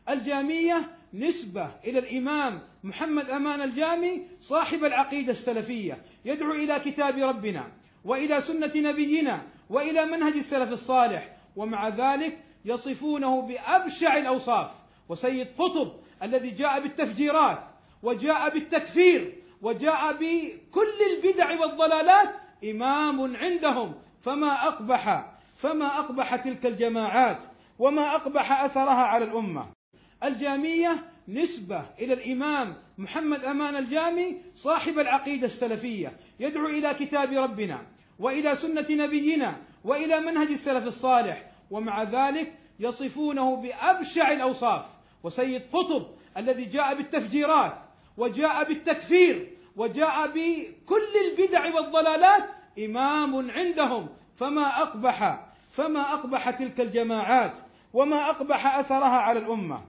الجامية نسبة إلى الإمام محمد أمان الجامي صاحب العقيدة السلفية، يدعو إلى كتاب ربنا وإلى سنة نبينا وإلى منهج السلف الصالح، ومع ذلك يصفونه بأبشع الأوصاف. وسيد قطب الذي جاء بالتفجيرات وجاء بالتكفير وجاء بكل البدع والضلالات إمام عندهم، فما أقبح تلك الجماعات وما أقبح أثرها على الأمة. الجامية نسبة إلى الإمام محمد أمان الجامي صاحب العقيدة السلفية، يدعو إلى كتاب ربنا وإلى سنة نبينا وإلى منهج السلف الصالح، ومع ذلك يصفونه بأبشع الأوصاف. وسيد قطب الذي جاء بالتفجيرات وجاء بالتكفير وجاء بكل البدع والضلالات إمام عندهم، فما أقبح تلك الجماعات وما أقبح أثرها على الأمة.